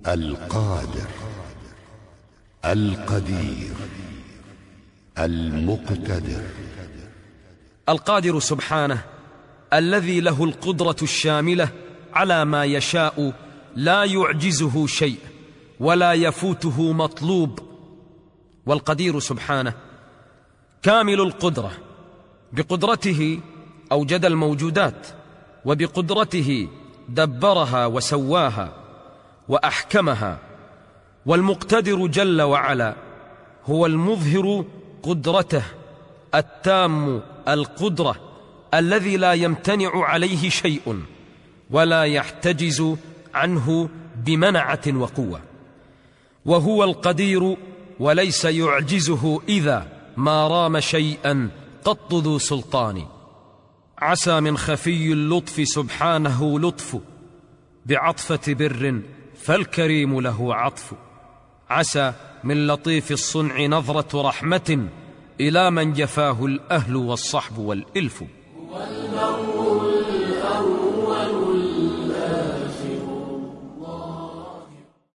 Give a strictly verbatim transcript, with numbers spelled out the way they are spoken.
القادر، القدير، المقتدر. القادر سبحانه الذي له القدرة الشاملة على ما يشاء، لا يعجزه شيء ولا يفوته مطلوب. والقدير سبحانه كامل القدرة، بقدرته أوجد الموجودات، وبقدرته دبرها وسواها وأحكمها. والمقتدر جل وعلا هو المظهر قدرته، التام القدرة، الذي لا يمتنع عليه شيء ولا يحتجز عنه بمنعة وقوة. وهو القدير وليس يعجزه إذا ما رام شيئا قط ذو سلطان. عسى من خفي اللطف سبحانه لطف، بعطفة بر فالكريم له عطف. عسى من لطيف الصنع نظرة رحمة إلى من جفاه الأهل والصحب والإلف.